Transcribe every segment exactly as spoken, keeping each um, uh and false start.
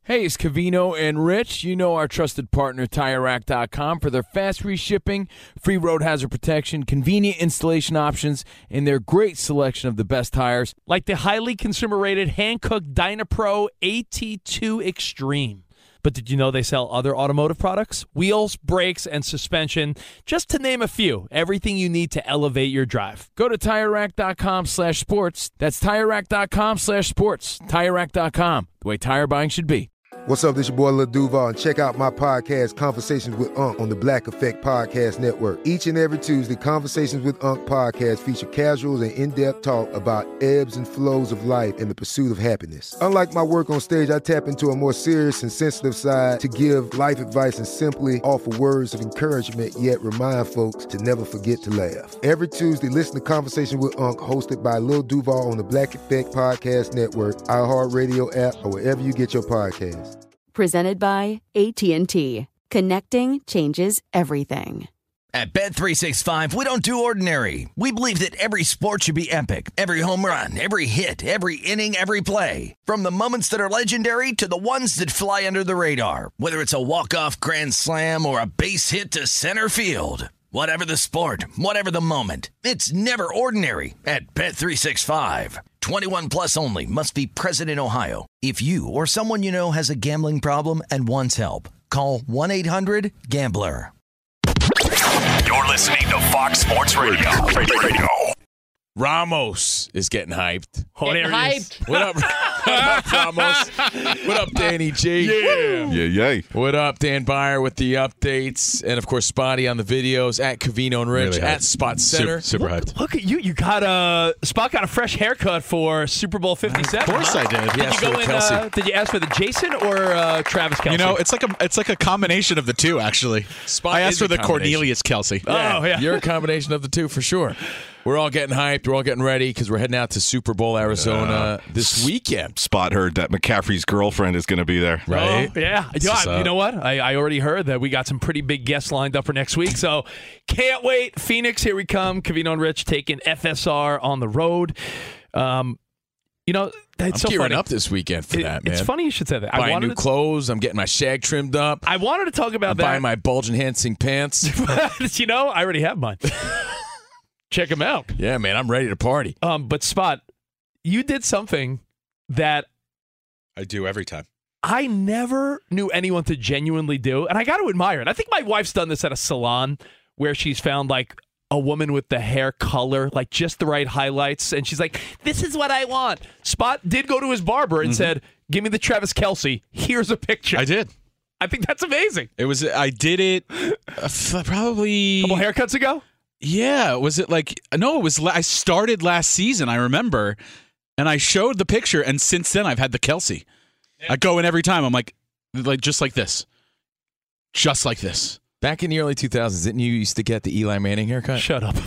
Hey, it's Covino and Rich. You know our trusted partner, Tire Rack dot com, for their fast free shipping, free road hazard protection, convenient installation options, and their great selection of the best tires. Like the highly consumer-rated Hankook Dynapro A T two Extreme. But did you know they sell other automotive products? Wheels, brakes, and suspension, just to name a few. Everything you need to elevate your drive. Go to Tire Rack dot com slash sports. That's Tire Rack dot com slash sports. Tire Rack dot com, the way tire buying should be. What's up, this your boy Lil Duval, and check out my podcast, Conversations with Unc, on the Black Effect Podcast Network. Each and every Tuesday, Conversations with Unc podcast feature casual and in-depth talk about ebbs and flows of life and the pursuit of happiness. Unlike my work on stage, I tap into a more serious and sensitive side to give life advice and simply offer words of encouragement, yet remind folks to never forget to laugh. Every Tuesday, listen to Conversation with Unc, hosted by Lil Duval on the Black Effect Podcast Network, iHeartRadio app, or wherever you get your podcasts. Presented by A T and T. Connecting changes everything. At Bet three sixty-five, we don't do ordinary. We believe that every sport should be epic. Every home run, every hit, every inning, every play. From the moments that are legendary to the ones that fly under the radar. Whether it's a walk-off grand slam or a base hit to center field. Whatever the sport, whatever the moment, it's never ordinary at Bet three sixty-five. twenty-one plus only. Must be present in Ohio. If you or someone you know has a gambling problem and wants help, call one eight hundred gambler. You're listening to Fox Sports Radio. Radio. Ramos is getting hyped. Oh, there he is. What up, what up, Ramos? What up, Danny G? Yeah. Yeah, yay. What up, Dan Byer with the updates, and of course Spotty on the videos at Covino and Rich Really at hyped. Spot Center. Super, super hyped. Look at you. You got a Spot got a fresh haircut for Super Bowl fifty-seven. Of course huh? I did. Did Yes, you go for in, Kelsey. uh, did you ask for the Jason or uh, Travis Kelce? You know, it's like a it's like a combination of the two, actually. Spot I is asked for a the combination. Cornelius Kelsey. Oh, yeah. You're a combination of the two for sure. We're all getting hyped. We're all getting ready because we're heading out to Super Bowl Arizona this weekend. Spot heard that McCaffrey's girlfriend is going to be there. Right? Oh, yeah. You know, What's I- you up? know what? I, I already heard that we got some pretty big guests lined up for next week. So can't wait. Phoenix, here we come. Covino and Rich taking F S R on the road. Um, you know, it's I'm so gearing funny. up this weekend for It- that, man. It's funny you should say that. I Buying wanted new to, clothes. I'm getting my shag trimmed up. I wanted to talk about I'm that. buying my bulge-enhancing pants. you know, I already have mine. Check them out. Yeah, man, I'm ready to party. Um, but Spot, you did something that I do every time. I never knew anyone to genuinely do, and I got to admire it. I think my wife's done this at a salon where she's found like a woman with the hair color, like just the right highlights, and she's like, "This is what I want." Spot did go to his barber and Mm-hmm. said, "Give me the Travis Kelce. Here's a picture." I did. I think that's amazing. It was. I did it uh, f- probably. A couple haircuts ago. Yeah. Was it like? No, it was. La- I started last season. I remember, and I showed the picture, and since then I've had the Kelsey. I go in every time. I'm like, like just like this, just like this. Back in the early two thousands, didn't you used to get the Eli Manning haircut? Shut up.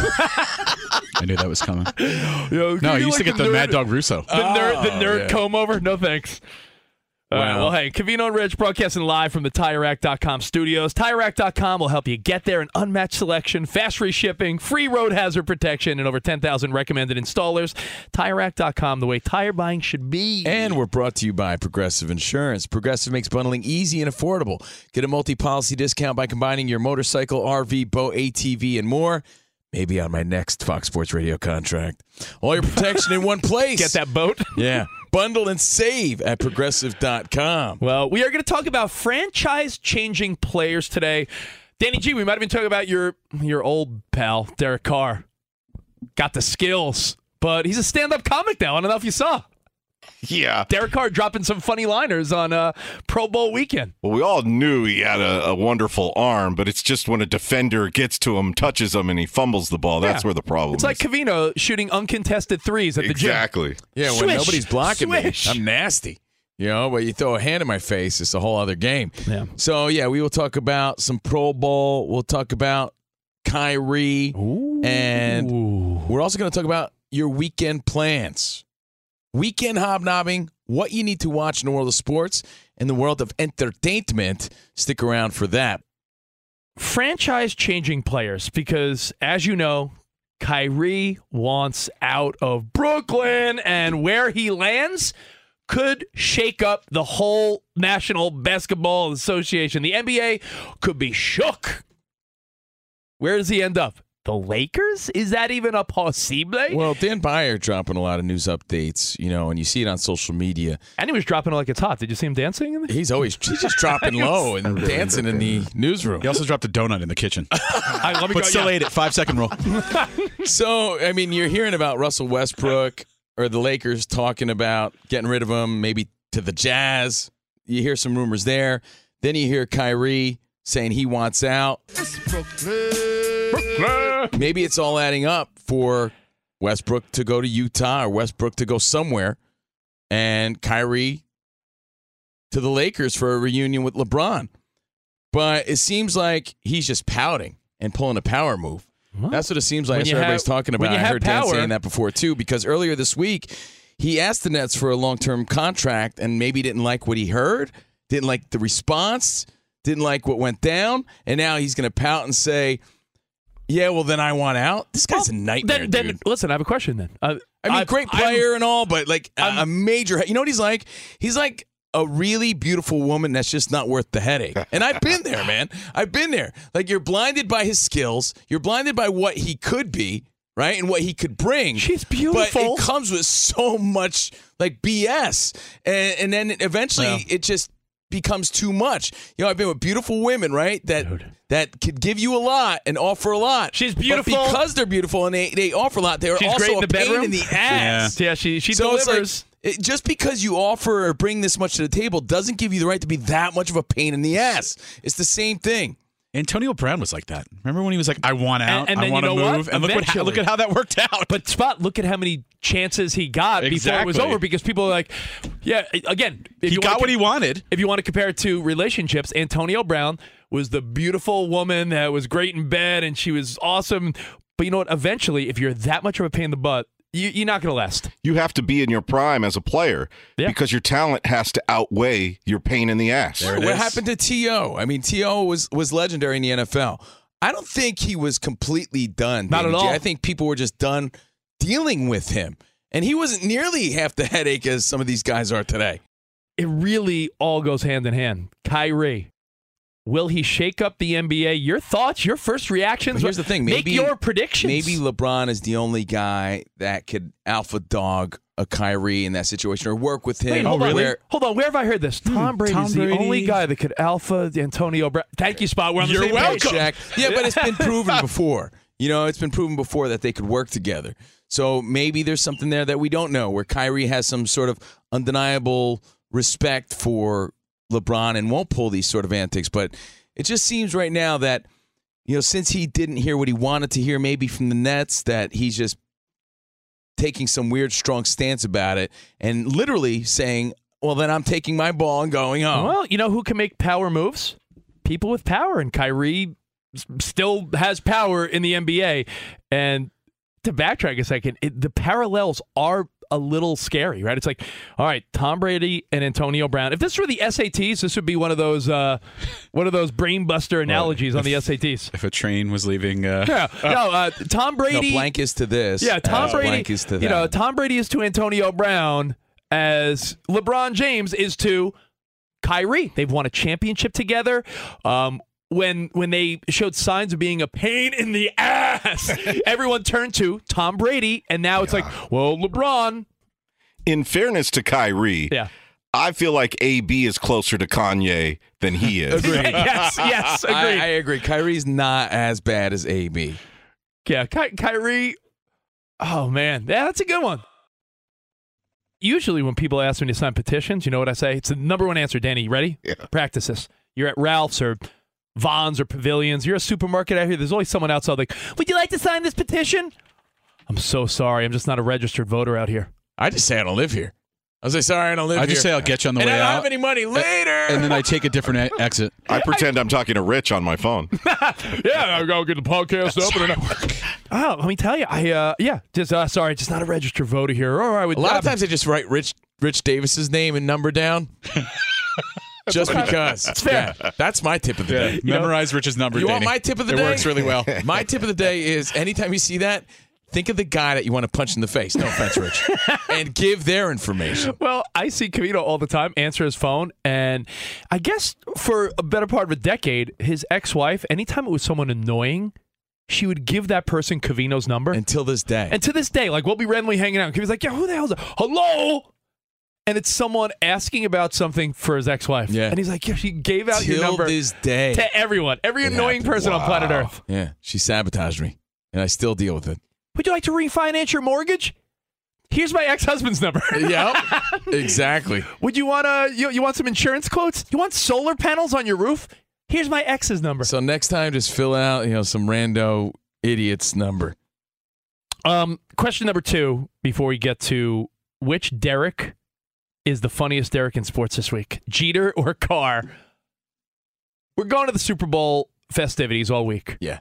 I knew that was coming. Yo, No, I you used to like get the nerd- Mad Dog Russo. The nerd, the Oh, nerd yeah. comb over? No thanks. All right, Wow. well, hey, Covino and Rich broadcasting live from the Tire Rack dot com studios. Tire Rack dot com will help you get there. An unmatched selection, fast free shipping, free road hazard protection, and over ten thousand recommended installers. Tire Rack dot com, the way tire buying should be. And we're brought to you by Progressive Insurance. Progressive makes bundling easy and affordable. Get a multi-policy discount by combining your motorcycle, R V, boat, A T V, and more. Maybe on my next Fox Sports Radio contract. All your protection in one place. Get that boat. Yeah. Bundle and save at Progressive dot com. Well, we are going to talk about franchise-changing players today. Danny G, we might have been talking about your your old pal, Derek Carr. Got the skills, but he's a stand-up comic now. I don't know if you saw. Yeah. Derek Carr dropping some funny liners on uh, Pro Bowl weekend. Well, we all knew he had a, a wonderful arm, but it's just when a defender gets to him, touches him, and he fumbles the ball. That's Yeah. where the problem It's is. like Covino shooting uncontested threes at the gym. Exactly. Yeah, when Swish. nobody's blocking Swish. me, I'm nasty. You know, but you throw a hand in my face, it's a whole other game. Yeah. So, yeah, we will talk about some Pro Bowl. We'll talk about Kyrie. And we're also going to talk about your weekend plans. Weekend hobnobbing, what you need to watch in the world of sports, in the world of entertainment. Stick around for that. Franchise-changing players, because, as you know, Kyrie wants out of Brooklyn, and where he lands could shake up the whole National Basketball Association. The N B A could be shook. Where does he end up? The Lakers? Is that even a possible? Well, Dan Byer dropping a lot of news updates, you know, and you see it on social media. And he was dropping it like it's hot. Did you see him dancing? In the- He's always he's just dropping low and dancing in the newsroom. He also dropped a donut in the kitchen. I, let me but go, still yeah. ate it. Five second rule. So, I mean, you're hearing about Russell Westbrook or the Lakers talking about getting rid of him, maybe to the Jazz. You hear some rumors there. Then you hear Kyrie saying he wants out. Maybe it's all adding up for Westbrook to go to Utah or Westbrook to go somewhere and Kyrie to the Lakers for a reunion with LeBron. But it seems like he's just pouting and pulling a power move. What? That's what it seems like. When That's you what have- everybody's talking when about. you I have heard Dan power- saying that before, too, because earlier this week, he asked the Nets for a long-term contract and maybe didn't like what he heard, didn't like the response, didn't like what went down, and now he's going to pout and say, yeah, well, then I want out. This guy's Well, a nightmare, then, then, dude. Listen, I have a question then. Uh, I mean, I- great I'm- player and all, but like a, I'm- a major. You know what he's like? He's like a really beautiful woman that's just not worth the headache. And I've been there, man. I've been there. Like, you're blinded by his skills. You're blinded by what he could be, right? And what he could bring. She's beautiful. But it comes with so much like B S. And, and then eventually Yeah. it just becomes too much. You know, I've been with beautiful women, right? That Dude. that could give you a lot and offer a lot. She's But beautiful. because they're beautiful and they, they offer a lot, they're She's also great in a the pain bedroom. in the ass. Yeah, she she So it's delivers. like, it, just because you offer or bring this much to the table doesn't give you the right to be that much of a pain in the ass. It's the same thing. Antonio Brown was like that. Remember when he was like, I want out, And- and I then want you to know what? move. And look, what, Eventually. look at how that worked out. But Spot, look at how many chances he got before it was Exactly. over because people are like, yeah, again, if he you got wanna what com- he wanted. If you want to compare it to relationships, Antonio Brown was the beautiful woman that was great in bed and she was awesome. But you know what? Eventually, if you're that much of a pain in the butt, you, you're not going to last. You have to be in your prime as a player Yeah. because your talent has to outweigh your pain in the ass. There it What is. happened to T O? I mean, T O was was legendary in the N F L. I don't think he was completely done. Not Danny at G. all. I think people were just done dealing with him. And he wasn't nearly half the headache as some of these guys are today. It really all goes hand in hand. Kyrie. Will he shake up the N B A? Your thoughts, your first reactions? But here's the thing, Make maybe- your predictions. Maybe LeBron is the only guy that could alpha dog a Kyrie in that situation or work with him. Wait, hold on. where- Hold on. Where have I heard this? Tom Brady's Tom the Brady. only guy that could alpha Antonio Brown. Thank you, Spot. We're on the You're same welcome. page. Shaq. Yeah, but it's been proven before. You know, it's been proven before that they could work together. So maybe there's something there that we don't know where Kyrie has some sort of undeniable respect for LeBron and won't pull these sort of antics. But it just seems right now that, you know, since he didn't hear what he wanted to hear maybe from the Nets, that he's just taking some weird, strong stance about it and literally saying, well, then I'm taking my ball and going home. Well, you know who can make power moves? People with power, and Kyrie s- still has power in the N B A. And to backtrack a second, it, the parallels are a little scary, right? It's like, all right, Tom Brady and Antonio Brown. If this were the S A Ts, this would be one of those uh, one of those brainbuster analogies on the S A Ts. If a train was leaving. Uh, Yeah, no, uh, Tom No, Brady. blank is to this. Yeah, Tom as Brady. Blank is to that. You know, Tom Brady is to Antonio Brown as LeBron James is to Kyrie. They've won a championship together. Um, when when they showed signs of being a pain in the ass, everyone turned to Tom Brady, and now it's like, well, LeBron. In fairness to Kyrie, Yeah. I feel like A B is closer to Kanye than he is. yes, yes, agreed. I, I agree. Kyrie's not as bad as A B. Yeah, Ky- Kyrie. Oh man, yeah, that's a good one. Usually, when people ask me to sign petitions, you know what I say? It's the number one answer. Danny, you ready? Yeah. Practice this. You're at Ralph's or Vons or Pavilions. You're a supermarket out here. There's always someone outside like, would you like to sign this petition? I'm so sorry. I'm just not a registered voter out here. I just say I don't live here. I say, sorry, I don't live I here. just say I'll get you on the and way I don't out. have any money later. And then I take a different e- exit. I pretend I'm talking to Rich on my phone. Yeah, I'll go get the podcast up. Oh, let me tell you. I uh, yeah, just uh, sorry, just not a registered voter here. Or I would a lot of times I just write Rich Rich Davis's name and number down. Just because. It's fair. Yeah, that's my tip of the day. Memorize Rich's number. You want Danny. my tip of the it day? works really well. My tip of the day is anytime you see that, think of the guy that you want to punch in the face. No offense, Rich. And give their information. Well, I see Covino all the time answer his phone, and I guess for a better part of a decade, his ex-wife, anytime it was someone annoying, she would give that person Covino's number. Until this day. And to this day, like, we'll be randomly hanging out, and Covino's like, yeah, who the hell's that? Hello? And it's someone asking about something for his ex-wife. Yeah. And he's like, yeah, she gave out Till your number this day. to everyone, every It annoying happened. person on Wow. planet Earth. Yeah, she sabotaged me, and I still deal with it. Would you like to refinance your mortgage? Here's my ex-husband's number. Yep, exactly. Would you want to? You, you want some insurance quotes? You want solar panels on your roof? Here's my ex's number. So next time, just fill out, you know, some rando idiot's number. Um, question number two before we get to which Derek is the funniest Derek in sports this week, Jeter or Carr? We're going to the Super Bowl festivities all week. Yeah.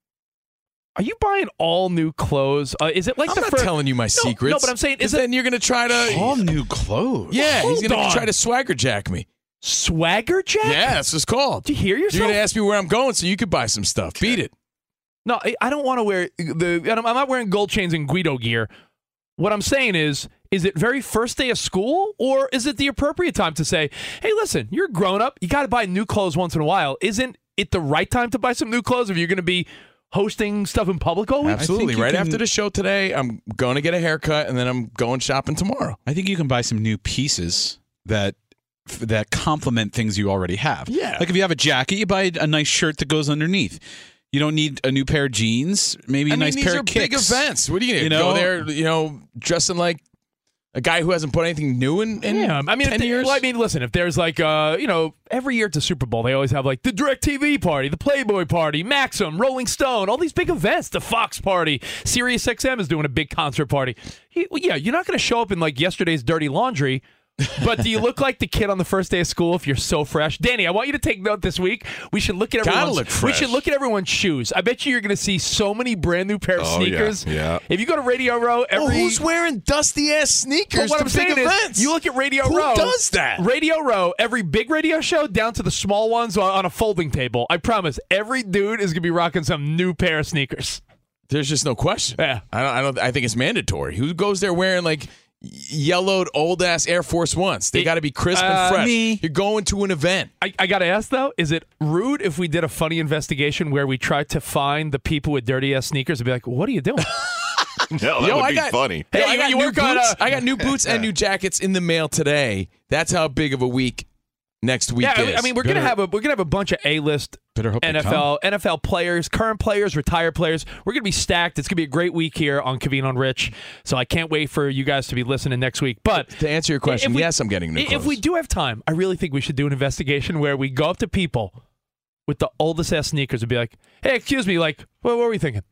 Are you buying all new clothes? Uh, is it like I'm the not first? telling you my no, secrets. No, but I'm saying, is then it you're going to try to All new clothes. Yeah, he's Hold going to on. try to swagger jack me. Swagger Jack? Yeah, that's what it's called. Do you hear yourself? You're going to ask me where I'm going so you could buy some stuff. Beat it. No, I- I don't want to wear the. I'm I'm not wearing gold chains and Guido gear. What I'm saying is, is it very first day of school, or is it the appropriate time to say, hey, listen, you're a grown up. You got to buy new clothes once in a while. Isn't it the right time to buy some new clothes if you're going to be hosting stuff in public all week? Absolutely. you Right can- after the show today, I'm going to get a haircut, and then I'm going shopping tomorrow. I think you can buy some new pieces that that complement things you already have. Yeah. Like if you have a jacket, you buy a nice shirt that goes underneath. You don't need a new pair of jeans, maybe a I mean, nice these pair are of big kicks. events. What are you going You to know? go there, you know, dressing like a guy who hasn't put anything new in, in Yeah, I mean, if ten they- years? well, I mean, listen, if there's like, uh, you know, every year at the Super Bowl, they always have like the DirecTV party, the Playboy party, Maxim, Rolling Stone, all these big events, the Fox party, Sirius X M is doing a big concert party. You- Yeah, you're not going to show up in like yesterday's dirty laundry. But do you look like the kid on the first day of school if you're so fresh? Danny, I want you to take note this week. We should look at Gotta everyone's look We fresh. should look at everyone's shoes. I bet you you're going to see so many brand new pair of Oh, yeah, sneakers. yeah. If you go to Radio Row, every Well, who's wearing dusty ass sneakers But what to I'm big saying events? is, you look at Radio Who Row. does that? Radio Row, every big radio show down to the small ones on on a folding table. I promise, every dude is gonna be rocking some new pair of sneakers. There's just no question. Yeah. I don't. I don't. I think it's mandatory. Who goes there wearing like yellowed old ass Air Force Ones? They It- got to be crisp uh, and fresh. me. You're going to an event. I, I gotta ask though, is it rude if we did a funny investigation where we tried to find the people with dirty ass sneakers and be like, "What are you doing?" No, that Yo, would I be got- funny. Hey, Yo, I you- got you new work on, boots. uh, I got new boots and new jackets in the mail today. That's how big of a week next week yeah, is. I mean, we're gonna Better- have a we're gonna have a bunch of A list Better hope they N F L N F L players, current players, retired players. We're gonna be stacked. It's gonna be a great week here on Covino and Rich. So I can't wait for you guys to be listening next week. But to answer your question, if we- yes, I'm getting new If clothes. we do have time, I really think we should do an investigation where we go up to people with the oldest ass sneakers and be like, "Hey, excuse me, like, what, what were you thinking?"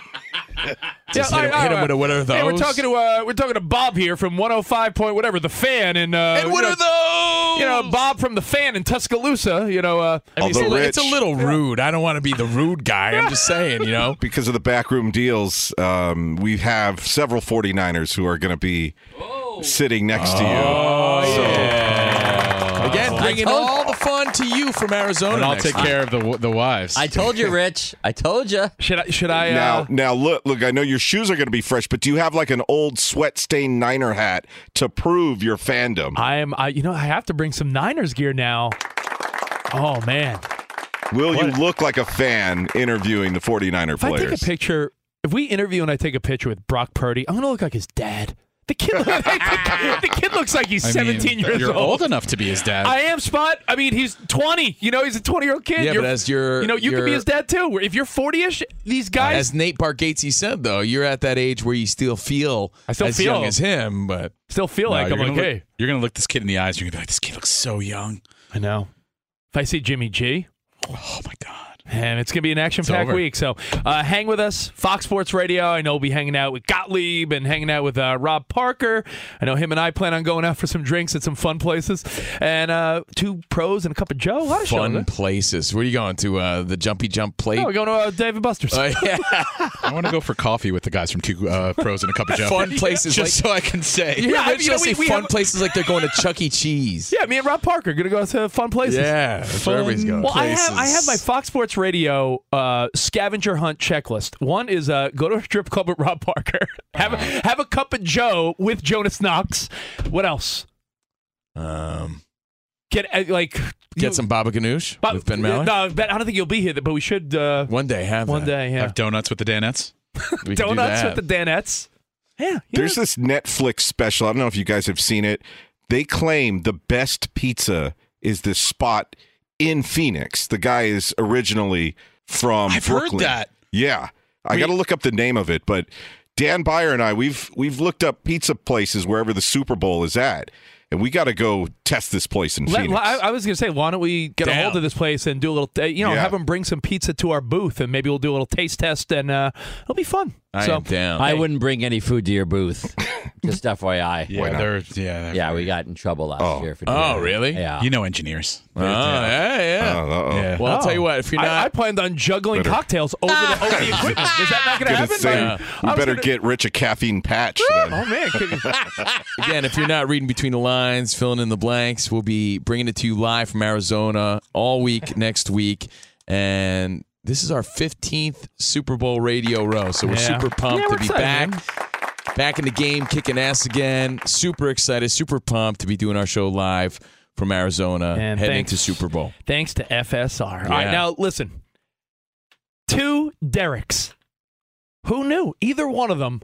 Just all hit, right, him, all hit him right. with a what are those? Hey, we're talking to uh, we're talking to Bob here from one oh five point whatever, the Fan, and uh, and what you know, are those? You know, Bob from the Fan in Tuscaloosa. You know, uh, I mean, it's, a, Although li- it's a Rich- little rude. I don't want to be the rude guy. I'm just saying, you know. Because of the backroom deals, um, we have several 49ers who are going to be sitting next to you. Oh, So- yeah. Again, bringing told- all the fun to you from Arizona. And I'll next take week. care of the the wives. I told you, Rich. I told you. should I should I Now, uh, now look, look. I know your shoes are going to be fresh, but do you have like an old sweat-stained Niner hat to prove your fandom? I am I you know I have to bring some Niners gear now. Oh man. Will you what- look like a fan interviewing the 49er If I players? take a picture, if we interview and I take a picture with Brock Purdy, I'm gonna look like his dad. The kid, the kid looks like he's I mean, seventeen years you're old. old enough to be his dad. I am, Spot. I mean, he's twenty. You know, he's a twenty-year-old kid. Yeah, You're- but as you're, you know, you could be you're- his dad too. If you're forty-ish, these guys. As Nate Bargatze said, though, you're at that age where you still feel I still as feel- young as him, but still feel No, like you're I'm gonna like, look, hey, you're gonna look this kid in the eyes. You're gonna be like, this kid looks so young. I know. If I see Jimmy G, Oh my god. and it's going to be an action-packed over. week. So uh, hang with us. Fox Sports Radio. I know we'll be hanging out with Gottlieb and hanging out with uh, Rob Parker. I know him and I plan on going out for some drinks at some fun places. And uh, two pros and a cup of Joe. A lot of fun shows. places. Where are you going to? Uh, the Jumpy Jump Plate? Oh, we're going to uh, David Buster's. Uh, yeah. I want to go for coffee with the guys from Two uh, Pros and a Cup of Joe. Fun places just like- so I can say. You hear Yeah, I Rich mean, you know, say we- we fun have- places like they're going to Chuck E. Cheese. yeah, me and Rob Parker going to go to fun places. Yeah, that's where everybody's going. Well, I have I have my Fox Sports Radio uh, scavenger hunt checklist. One is uh, go to a strip club with Rob Parker. have, a, have a cup of Joe with Jonas Knox. What else? Um, Get uh, like get you, some baba ganoush Bob, with Ben Maller. No, Ben, I don't think you'll be here, but we should uh, One day have one that. day. Yeah, Have donuts with the Danettes. We can do donuts that. with the Danettes. Yeah, yeah. There's this Netflix special. I don't know if you guys have seen it. They claim the best pizza is this spot in Phoenix. The guy is originally from I've Brooklyn. heard that. Yeah. I got to look up the name of it, but Dan Byer and I, we've we've looked up pizza places wherever the Super Bowl is at. And we got to go test this place in Let, Phoenix. I, I was going to say, why don't we get Down. a hold of this place and do a little, you know, Yeah. have them bring some pizza to our booth, and maybe we'll do a little taste test, and uh, it'll be fun. I so, am down. I wouldn't bring any food to your booth. Just F Y I. Yeah, Why not? they're yeah. they're Yeah, very- we got in trouble last Oh. year for doing Oh, that. really? Yeah. You know engineers. Oh, yeah, yeah. Oh, uh-oh. Yeah. Well, I'll Oh. tell you what. If you're I, not, I planned on juggling Better- cocktails over the, over the equipment. Is that not going to Gonna happen? say, Like, we I was better gonna- get Rich a caffeine patch. Oh, then. man. could- again, if you're not reading between the lines, filling in the blanks, we'll be bringing it to you live from Arizona all week next week, and this is our fifteenth Super Bowl radio row, so we're Yeah. super pumped Yeah, we're to be excited, back, back in the game, kicking ass again. Super excited, super pumped to be doing our show live from Arizona, And heading thanks- to Super Bowl. Thanks to F S R. All right, Yeah. now listen. Two Derricks. Who knew? Either one of them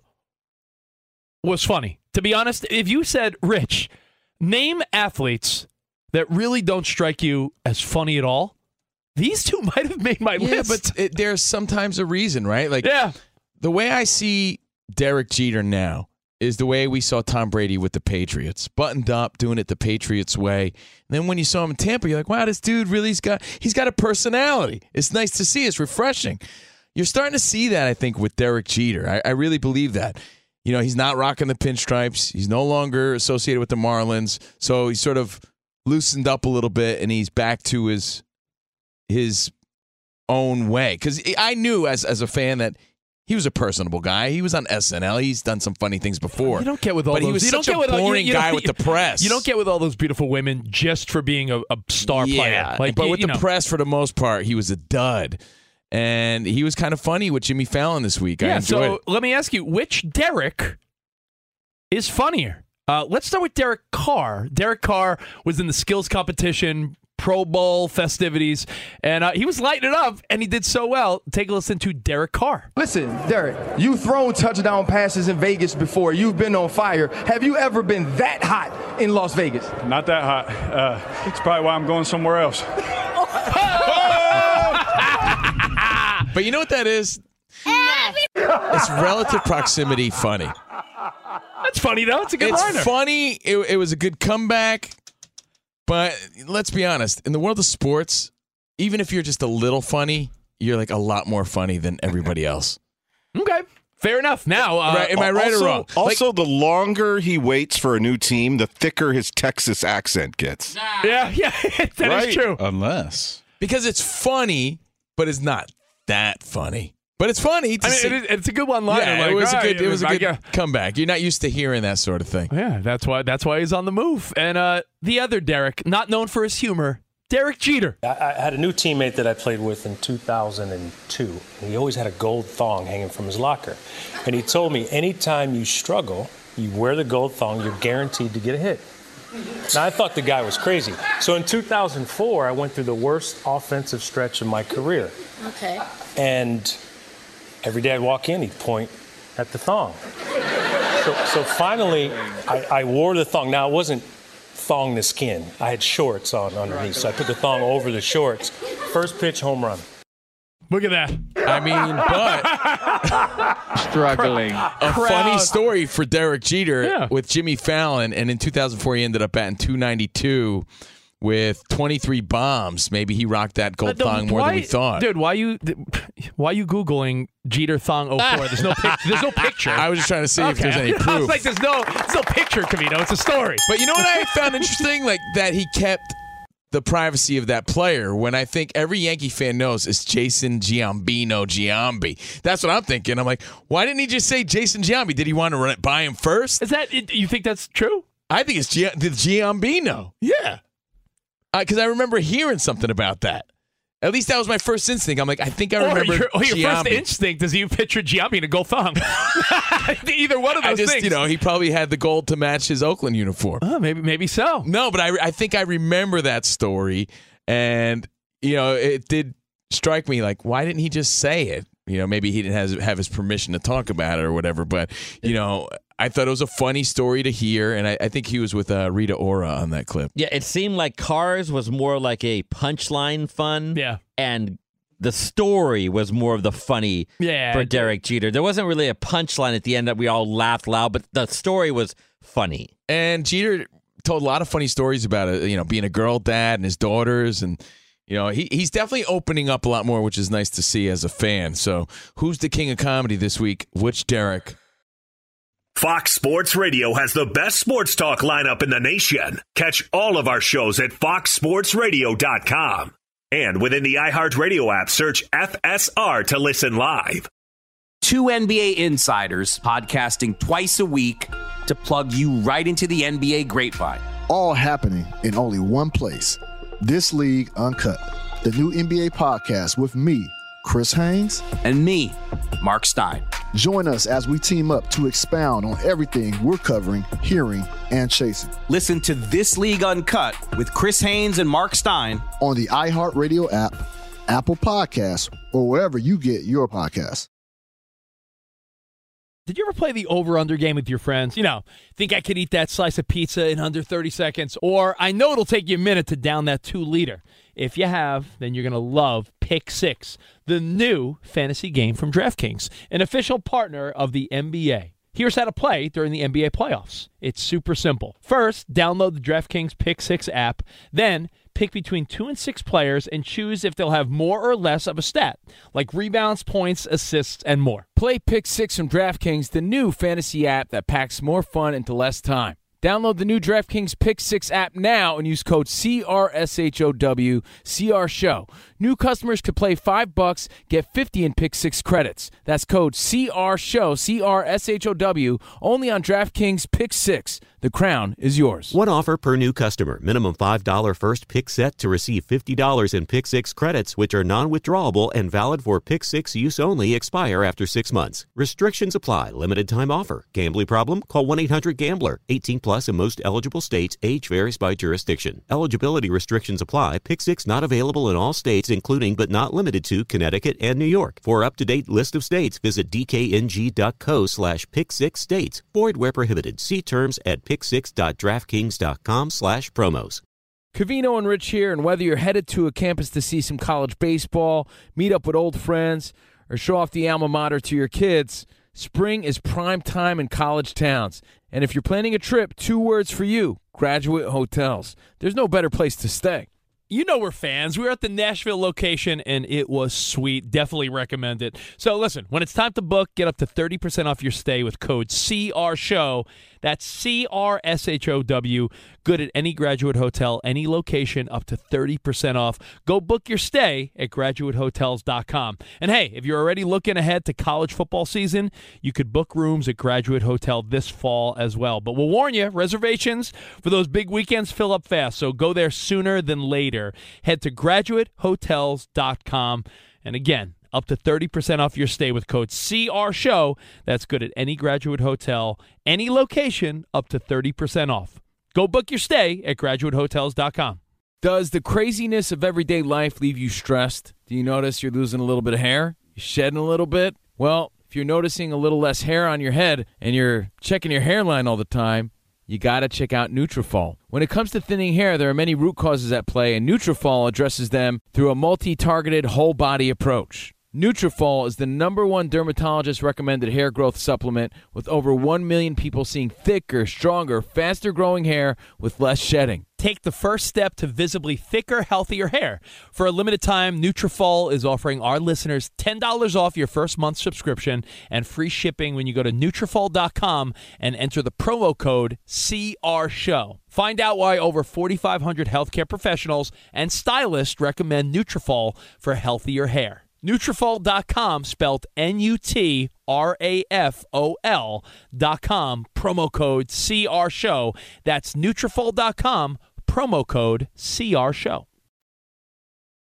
was funny. To be honest, if you said, Rich, name athletes that really don't strike you as funny at all, these two might have made my Yeah, list. but it, there's sometimes a reason, right? Like yeah. the way I see Derek Jeter now is the way we saw Tom Brady with the Patriots, buttoned up, doing it the Patriots way. And then when you saw him in Tampa, you're like, wow, this dude really's got he's got a personality. It's nice to see. It's refreshing. You're starting to see that, I think, with Derek Jeter. I, I really believe that. You know, he's not rocking the pinstripes. He's no longer associated with the Marlins, so he's sort of loosened up a little bit, and he's back to his his own way. Because I knew as as a fan that he was a personable guy. He was on S N L. He's done some funny things before. You don't get with all but those. he was you such don't a get with all- you- boring you guy don't- with the press. You don't get with all those beautiful women just for being a, a star yeah, player. Like, but you- with you the know. press, for the most part, he was a dud. And he was kind of funny with Jimmy Fallon this week. I Yeah, enjoyed so it. let me ask you, which Derek is funnier? Uh, let's start with Derek Carr. Derek Carr was in the skills competition, Pro Bowl festivities, and uh, he was lighting it up, and he did so well. Take a listen to Derek Carr. Listen, Derek, you've thrown touchdown passes in Vegas before. You've been on fire. Have you ever been that hot in Las Vegas? Not that hot. Uh, it's probably why I'm going somewhere else. But you know what that is? It's relative proximity funny. That's funny, though. It's a good It's liner. funny. It, it was a good comeback. But let's be honest. In the world of sports, even if you're just a little funny, you're like a lot more funny than everybody else. Okay, fair enough. Now, uh, Right, am I right also, or wrong? Also, the longer he waits for a new team, the thicker his Texas accent gets. yeah, yeah, that is Right. true. Unless. Because it's funny, but it's not that funny. But it's funny to I mean, see. it is, it's a good one-liner. yeah, like, it was a right, good. It was a I good got- comeback. You're not used to hearing that sort of thing. Yeah, that's why. That's why he's on the move. And uh, the other Derek, not known for his humor, Derek Jeter. I, I had a new teammate that I played with in two thousand two, and he always had a gold thong hanging from his locker. And he told me, anytime you struggle, you wear the gold thong, you're guaranteed to get a hit. Now, I thought the guy was crazy. So in two thousand four, I went through the worst offensive stretch of my career. Okay. And every day I'd walk in, he'd point at the thong. So, so finally, I, I wore the thong. Now, it wasn't thong the skin. I had shorts on underneath, so I put the thong over the shorts. First pitch, home run. Look at that. I mean, but Struggling. a funny story for Derek Jeter Yeah. with Jimmy Fallon, and in two thousand four he ended up batting two ninety-two with twenty-three bombs. Maybe he rocked that gold Uh, thong more why- than we thought. Dude, why you why you googling Jeter thong oh four? There's no pic- there's no picture. I was just trying to see if Okay. there's any I was proof. like, there's no, there's no picture, Camino. It's a story. But you know what I found interesting? Like that he kept the privacy of that player when I think every Yankee fan knows it's Jason Giambino Giambi. That's what I'm thinking. I'm like, why didn't he just say Jason Giambi? Did he want to run it by him first? Is that you think that's true? I think it's Gia- the Giambino. Yeah. Because I remember hearing something about that. At least that was my first instinct. I'm like, I think I Or remember your, or your Giambi. first instinct is you picture Giambi in a gold thong. Either one of those I just, things. you know, he probably had the gold to match his Oakland uniform. Oh, maybe, maybe so. No, but I, I think I remember that story, and you know, it did strike me like, why didn't he just say it? You know, maybe he didn't have, have his permission to talk about it or whatever. But you know, I thought it was a funny story to hear, and I, I think he was with uh, Rita Ora on that clip. Yeah, it seemed like Cars was more like a punchline fun. Yeah. And the story was more of the funny Yeah. for Derek Jeter. There wasn't really a punchline at the end that we all laughed loud, but the story was funny. And Jeter told a lot of funny stories about it, you know, being a girl dad and his daughters, and you know, he he's definitely opening up a lot more, which is nice to see as a fan. So, who's the king of comedy this week? Which Derek? Fox Sports Radio has the best sports talk lineup in the nation. Catch all of our shows at fox sports radio dot com. And within the iHeartRadio app, search F S R to listen live. Two N B A insiders podcasting twice a week to plug you right into the N B A grapevine. All happening in only one place. This League Uncut, the new N B A podcast with me, Chris Haynes, and me, Mark Stein. Join us as we team up to expound on everything we're covering, hearing, and chasing. Listen to This League Uncut with Chris Haynes and Mark Stein on the iHeartRadio app, Apple Podcasts, or wherever you get your podcasts. Did you ever play the over-under game with your friends? You know, think I could eat that slice of pizza in under thirty seconds? Or I know it'll take you a minute to down that two-liter. If you have, then you're going to love Pick Six, the new fantasy game from DraftKings, an official partner of the N B A. Here's how to play during the N B A playoffs. It's super simple. First, download the DraftKings Pick Six app. Then, pick between two and six players and choose if they'll have more or less of a stat, like rebounds, points, assists, and more. Play Pick Six from DraftKings, the new fantasy app that packs more fun into less time. Download the new DraftKings Pick Six app now and use code C R S H O W, C R Show. New customers could play five bucks, get fifty in Pick Six credits. That's code C R Show, C R S H O W, only on DraftKings Pick Six. The crown is yours. One offer per new customer. Minimum five dollars first pick set to receive fifty dollars in Pick Six credits, which are non-withdrawable and valid for Pick Six use only. Expire after six months. Restrictions apply. Limited time offer. Gambling problem? Call one eight hundred gambler. eighteen plus in most eligible states. Age varies by jurisdiction. Eligibility restrictions apply. Pick Six not available in all states, including but not limited to Connecticut and New York. For up-to-date list of states, visit dkng.co slash pick six states. Void where prohibited. See terms at pick six dot draftkings dot com slash promos. Covino and Rich here, and whether you're headed to a campus to see some college baseball, meet up with old friends, or show off the alma mater to your kids, spring is prime time in college towns. And if you're planning a trip, two words for you: Graduate Hotels. There's no better place to stay. You know we're fans. We were at the Nashville location, and it was sweet. Definitely recommend it. So listen, when it's time to book, get up to thirty percent off your stay with code C R Show. That's C R S H O W. Good at any Graduate Hotel, any location, up to thirty percent off. Go book your stay at graduate hotels dot com. And hey, if you're already looking ahead to college football season, you could book rooms at Graduate Hotel this fall as well. But we'll warn you, reservations for those big weekends fill up fast, so go there sooner than later. Head to graduate hotels dot com. And again, up to thirty percent off your stay with code C R Show. That's good at any Graduate Hotel, any location, up to thirty percent off. Go book your stay at graduate hotels dot com. Does the craziness of everyday life leave you stressed? Do you notice you're losing a little bit of hair? You're shedding a little bit? Well, if you're noticing a little less hair on your head and you're checking your hairline all the time, you got to check out Nutrafol. When it comes to thinning hair, there are many root causes at play, and Nutrafol addresses them through a multi-targeted whole-body approach. Nutrafol is the number one dermatologist-recommended hair growth supplement, with over one million people seeing thicker, stronger, faster-growing hair with less shedding. Take the first step to visibly thicker, healthier hair. For a limited time, Nutrafol is offering our listeners ten dollars off your first month subscription and free shipping when you go to Nutrafol dot com and enter the promo code C R Show. Find out why over forty-five hundred healthcare professionals and stylists recommend Nutrafol for healthier hair. Nutrafol dot com, spelled N U T R A F O L dot com, promo code C R Show. That's Nutrafol dot com, promo code C R Show.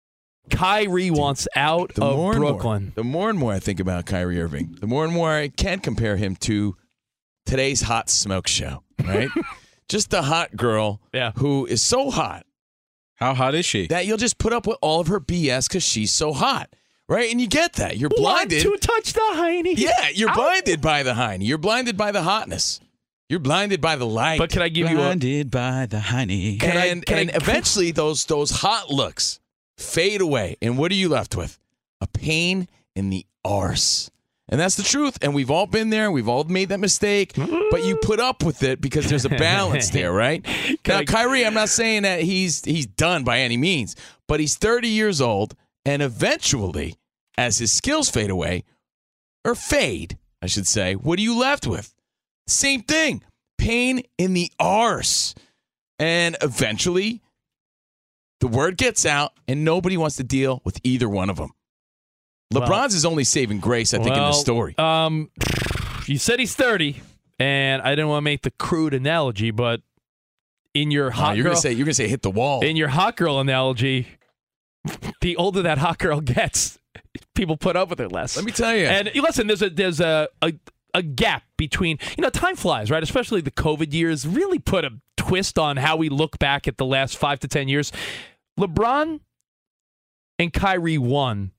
Kyrie wants out The of more and Brooklyn. More, the more and more I think about Kyrie Irving, the more and more I can compare him to today's hot smoke show, right? Just a hot girl yeah. who is so hot. How hot is she? That you'll just put up with all of her B S because she's so hot, right? And you get that. You're blinded. Want to touch the hiney. Yeah, you're Ow. blinded by the hiney. You're blinded by the hotness. You're blinded by the light. But can I give blinded you a... Blinded by the honey. And, Can I, can and I, eventually those those hot looks fade away. And what are you left with? A pain in the arse. And that's the truth. And we've all been there. We've all made that mistake. But you put up with it because there's a balance there, right? Now, I, Kyrie, I'm not saying that he's he's done by any means. But he's thirty years old. And eventually, as his skills fade away, or fade, I should say, what are you left with? Same thing. Pain in the arse. And eventually, the word gets out, and nobody wants to deal with either one of them. LeBron's well, is only saving grace, I think, well, in the story. Um, you said he's thirty, and I didn't want to make the crude analogy, but in your hot oh, you're girl, gonna say you're gonna say hit the wall. In your hot girl analogy, the older that hot girl gets, people put up with her less. Let me tell you. And listen, there's a there's a, a a gap between, you know, time flies, right? Especially the COVID years really put a twist on how we look back at the last five to ten years. LeBron and Kyrie won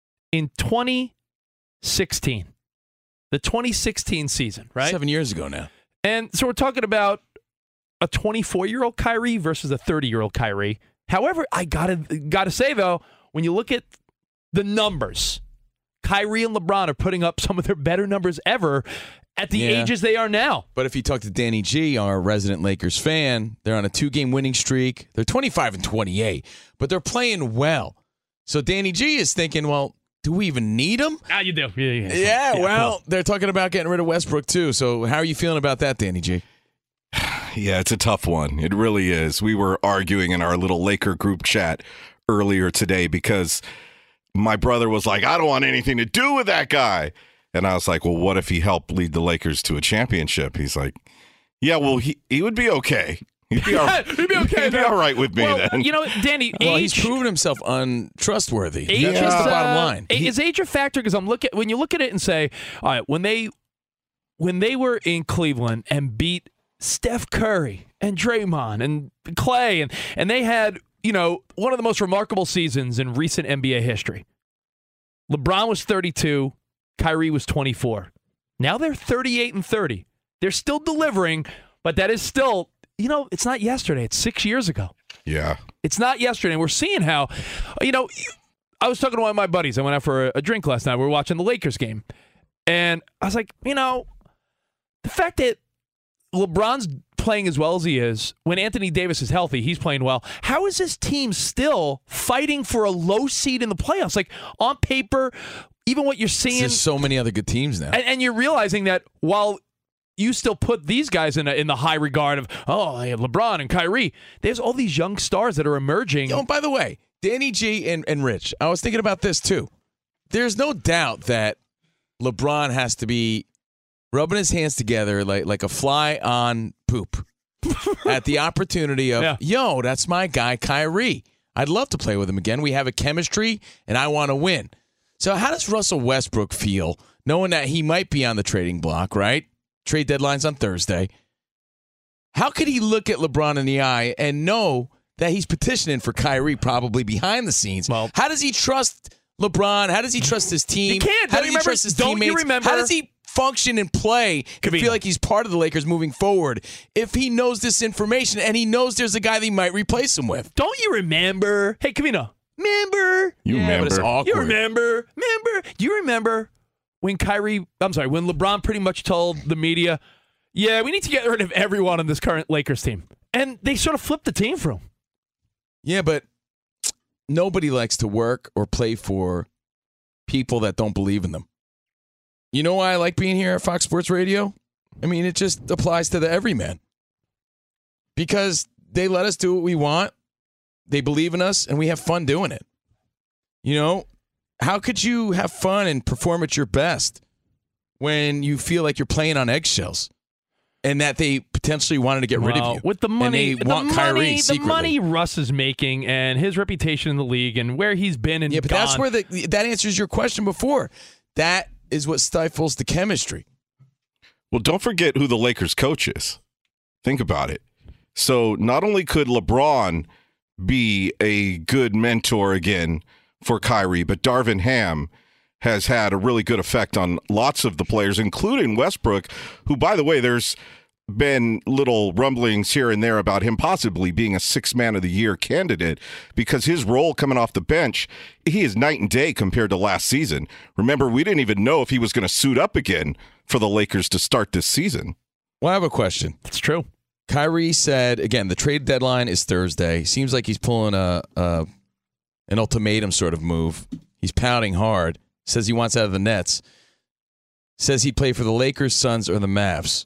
in twenty sixteen, the twenty sixteen season, right? Seven years ago now. And so we're talking about a twenty-four-year-old Kyrie versus a thirty-year-old Kyrie. However, I gotta gotta say though, when you look at the numbers, Kyrie and LeBron are putting up some of their better numbers ever at the Yeah. ages they are now. But if you talk to Danny G, our resident Lakers fan, they're on a two-game winning streak. They're twenty-five and twenty-eight, but they're playing well. So Danny G is thinking, well, do we even need them? Ah, you do. Yeah, yeah, Yeah, yeah, well, well. they're talking about getting rid of Westbrook too. So how are you feeling about that, Danny G? Yeah, it's a tough one. It really is. We were arguing in our little Laker group chat earlier today because my brother was like, I don't want anything to do with that guy. And I was like, well, what if he helped lead the Lakers to a championship? He's like, yeah, well, he, he would be okay. He'd be all, He'd be okay. he'd be all right with me well, then. You know, Danny, Well, age, he's proven himself untrustworthy. age That's is, just the bottom uh, line. Is age a factor? Because I'm looking when you look at it and say, all right, when they when they were in Cleveland and beat Steph Curry and Draymond and Clay and and they had, you know, one of the most remarkable seasons in recent N B A history. LeBron was thirty-two, Kyrie was twenty-four. Now they're thirty-eight and thirty. They're still delivering, but that is still, you know, it's not yesterday. It's six years ago. Yeah. It's not yesterday. And we're seeing how, you know, I was talking to one of my buddies. I went out for a, a drink last night. We were watching the Lakers game. And I was like, you know, the fact that LeBron's playing as well as he is, when Anthony Davis is healthy, he's playing well. How is this team still fighting for a low seed in the playoffs? Like, on paper, even what you're seeing. There's so many other good teams now. And, and you're realizing that while you still put these guys in a, in the high regard of, oh, they have LeBron and Kyrie, there's all these young stars that are emerging. Oh, by the way, Danny G and, and Rich, I was thinking about this too. There's no doubt that LeBron has to be rubbing his hands together like, like a fly on poop at the opportunity of, Yeah. yo, that's my guy, Kyrie. I'd love to play with him again. We have a chemistry, and I want to win. So how does Russell Westbrook feel knowing that he might be on the trading block, right? Trade deadline's on Thursday. How could he look at LeBron in the eye and know that he's petitioning for Kyrie probably behind the scenes? Well, how does he trust LeBron? How does he trust his team? You can't. How Don't does you he remember- trust his don't you teammates? remember- How does he function and play and Kavino. feel like he's part of the Lakers moving forward if he knows this information and he knows there's a guy that he might replace him with? Don't you remember? Hey, Kavino, remember? You yeah, remember. But it's awkward. You remember? Remember? Do you remember when Kyrie, I'm sorry, when LeBron pretty much told the media, yeah, we need to get rid of everyone on this current Lakers team. And they sort of flipped the team for him. Yeah, but nobody likes to work or play for people that don't believe in them. You know why I like being here at Fox Sports Radio? I mean, it just applies to the everyman. Because they let us do what we want, they believe in us, and we have fun doing it. You know, how could you have fun and perform at your best when you feel like you're playing on eggshells and that they potentially wanted to get rid Well, of you. with the money, and they the want Kyrie money, the secretly. money Russ is making, and his reputation in the league, and where he's been and Yeah, but gone. that's where the that answers your question before. That is what stifles the chemistry. Well, don't forget who the Lakers coach is. Think about it. So not only could LeBron be a good mentor again for Kyrie, but Darvin Ham has had a really good effect on lots of the players, including Westbrook, who, by the way, there's been little rumblings here and there about him possibly being a six man of the year candidate because his role coming off the bench, he is night and day compared to last season. Remember, we didn't even know if he was going to suit up again for the Lakers to start this season. Well, I have a question. It's true. Kyrie said, again, the trade deadline is Thursday. Seems like he's pulling a, a an ultimatum sort of move. He's pouting hard. Says he wants out of the Nets. Says he'd play for the Lakers, Suns, or the Mavs.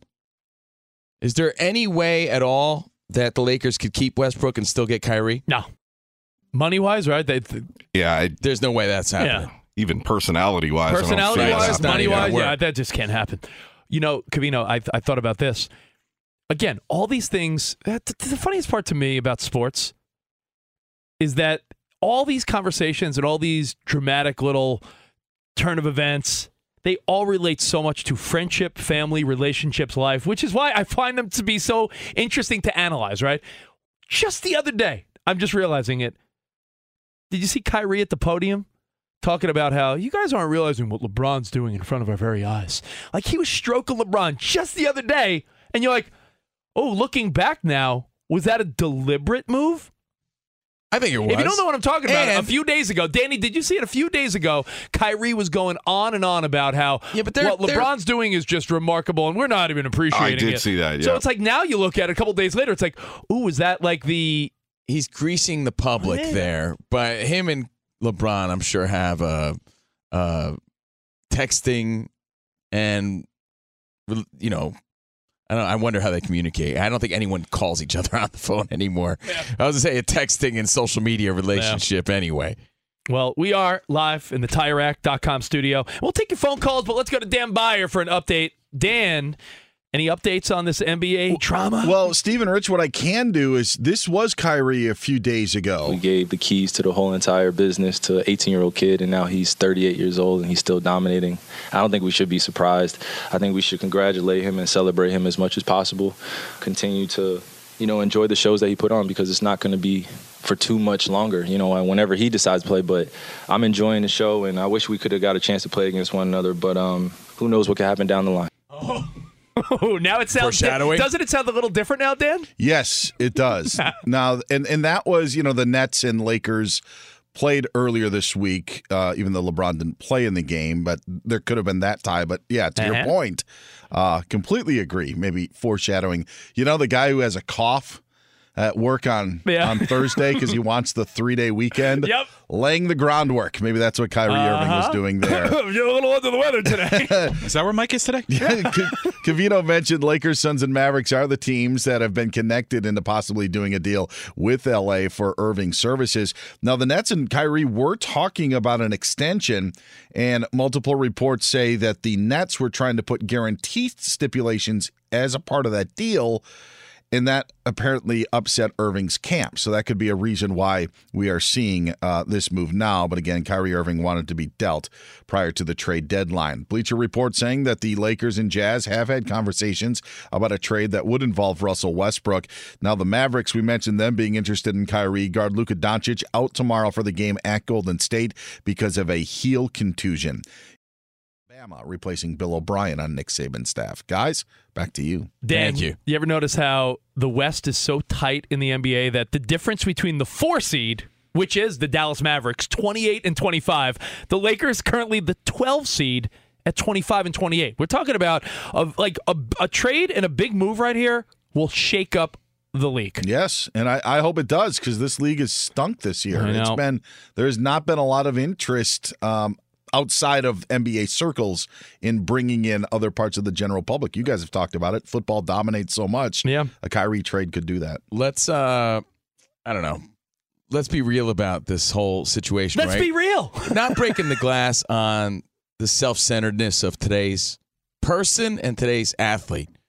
Is there any way at all that the Lakers could keep Westbrook and still get Kyrie? No. Money-wise, right? They, th- Yeah. I, There's no way that's happening. Yeah. even personality-wise. Personality-wise, I money-wise, don't see yeah, that just can't happen. You know, Covino, I, I thought about this. Again, all these things, the funniest part to me about sports is that all these conversations and all these dramatic little turn of events, they all relate so much to friendship, family, relationships, life, which is why I find them to be so interesting to analyze, right? Just the other day, I'm just realizing it. Did you see Kyrie at the podium talking about how you guys aren't realizing what LeBron's doing in front of our very eyes? Like, he was stroking LeBron just the other day, and you're like, oh, looking back now, was that a deliberate move? I think it was. If you don't know what I'm talking about, And- a few days ago, Danny, did you see it? A few days ago, Kyrie was going on and on about how Yeah, but they're- what they're- LeBron's doing is just remarkable, and we're not even appreciating it. I did see that, So yeah. it's like now you look at it a couple days later, it's like, ooh, is that like the... He's greasing the public Oh, yeah. there, but him and LeBron, I'm sure, have a, uh texting and, you know, I don't. I wonder how they communicate. I don't think anyone calls each other on the phone anymore. Yeah. I was going to say a texting and social media relationship anyway. Well, we are live in the Tire Rack dot com studio. We'll take your phone calls, but let's go to Dan Byer for an update. Dan, any updates on this N B A drama? Well, Stephen Rich, what I can do is this was Kyrie a few days ago. We gave the keys to the whole entire business to an eighteen-year-old kid, and now he's thirty-eight years old, and he's still dominating. I don't think we should be surprised. I think we should congratulate him and celebrate him as much as possible. Continue to, you know, enjoy the shows that he put on because it's not going to be for too much longer, you know, whenever he decides to play. But I'm enjoying the show, and I wish we could have got a chance to play against one another, but um, who knows what could happen down the line. Oh, now it sounds... Foreshadowing? Doesn't it sound a little different now, Dan? Yes, it does. now, and, and that was, you know, the Nets and Lakers played earlier this week, uh, even though LeBron didn't play in the game, but there could have been that tie. But yeah, to your Uh-huh. point, uh, completely agree. Maybe foreshadowing. You know, the guy who has a cough at work on, Yeah. on Thursday because he wants the three-day weekend, Yep. laying the groundwork. Maybe that's what Kyrie Irving was Uh-huh. doing there. You're a little under the weather today. Is that where Mike is today? Cavino mentioned Lakers, Suns, and Mavericks are the teams that have been connected into possibly doing a deal with L A for Irving services. Now, the Nets and Kyrie were talking about an extension, and multiple reports say that the Nets were trying to put guarantee stipulations as a part of that deal, and that apparently upset Irving's camp. So that could be a reason why we are seeing uh, this move now. But again, Kyrie Irving wanted to be dealt prior to the trade deadline. Bleacher Report saying that the Lakers and Jazz have had conversations about a trade that would involve Russell Westbrook. Now the Mavericks, we mentioned them being interested in Kyrie. Guard Luka Doncic out tomorrow for the game at Golden State because of a heel contusion. Bama replacing Bill O'Brien on Nick Saban's staff. Guys, back to you. Dan, Thank you. You ever notice how the West is so tight in the N B A that the difference between the four seed, which is the Dallas Mavericks, twenty-eight and twenty-five, the Lakers currently the twelve seed at twenty-five and twenty-eight. We're talking about a, like a, a trade and a big move right here will shake up the league. Yes, and I, I hope it does because this league has stunk this year. I know. It's been there's not been a lot of interest um, outside of N B A circles in bringing in other parts of the general public. You guys have talked about it. Football dominates so much. Yeah, a Kyrie trade could do that. Let's, uh, I don't know. Let's be real about this whole situation. Let's right? be real. Not breaking the glass on the self-centeredness of today's person and today's athlete.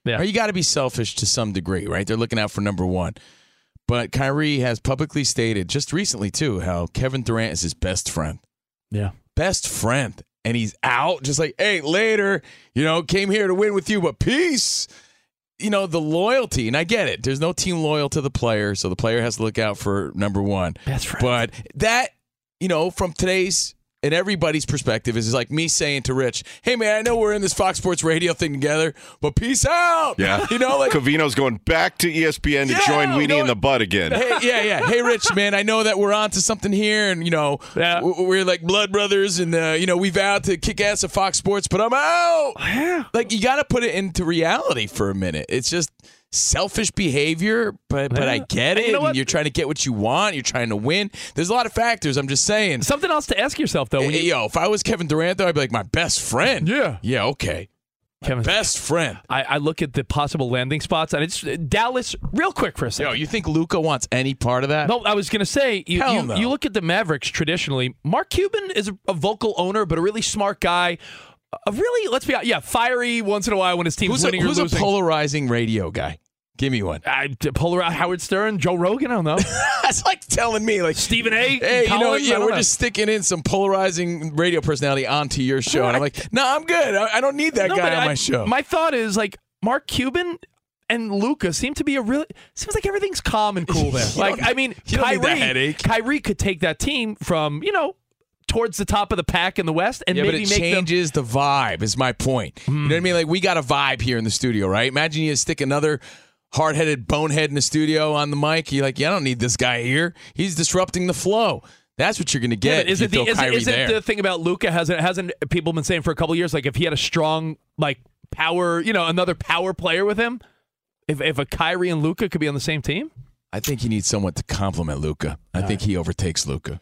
Yeah. Or you got to be selfish to some degree, right? They're looking out for number one. But Kyrie has publicly stated, just recently too, how Kevin Durant is his best friend. Yeah. Best friend. And he's out just like, hey, later, you know, came here to win with you, but peace. You know, the loyalty, and I get it. There's no team loyal to the player, so the player has to look out for number one. Best friend. But that, you know, from today's and everybody's perspective is like me saying to Rich, hey, man, I know we're in this Fox Sports Radio thing together, but peace out. Yeah. You know, like Covino's going back to E S P N to Yeah, join you Weenie know in the butt again. Hey, yeah, yeah. Hey, Rich, man, I know that we're on to something here, and, you know, Yeah. w- we're like blood brothers, and, uh, you know, we vowed to kick ass at Fox Sports, but I'm out. Yeah. Like, you got to put it into reality for a minute. It's just selfish behavior, but but I Yeah. get And it. you know what? And you're trying to get what you want. You're trying to win. There's a lot of factors. I'm just saying. Something else to ask yourself, though. When Hey, you, yo, if I was Kevin Durant, though, I'd be like, my best friend. Yeah. Yeah, okay. My Kevin- best friend. I, I look at the possible landing spots, and it's Dallas, real quick, Chris. Yo, you think Luka wants any part of that? No, I was going to say, you, Hell you, no. you look at the Mavericks traditionally. Mark Cuban is a, a vocal owner, but a really smart guy. A really, let's be honest, yeah, fiery once in a while when his team's Who's, a, winning or who's a losing. polarizing radio guy? Give me one. I, Polar Howard Stern, Joe Rogan, I don't know. That's like telling me, like, Stephen A. hey, you know, Collins, I yeah, don't we're know. just sticking in some polarizing radio personality onto your show. And I'm like, no, I'm good. I, I don't need that No, guy but on I- my show. My thought is, like, Mark Cuban and Luka seem to be a really seems like everything's calm and cool there. You Like, don't- I mean, you don't need Kyrie, that headache. Kyrie could take that team from, you know, towards the top of the pack in the West and yeah, but maybe it make them. changes the vibe, is my point. You know what I mean? Like, we got a vibe here in the studio, right? Imagine you stick another hard-headed bonehead in the studio on the mic. You're like, yeah, I don't need this guy here. He's disrupting the flow. That's what you're going to Yeah, get. but is if it you the throw is, Kyrie it, is it there. the thing about Luka hasn't hasn't people been saying for a couple of years, like if he had a strong like power, you know, another power player with him, if if a Kyrie and Luka could be on the same team? I think you need someone to complement Luka. I think he overtakes Luka.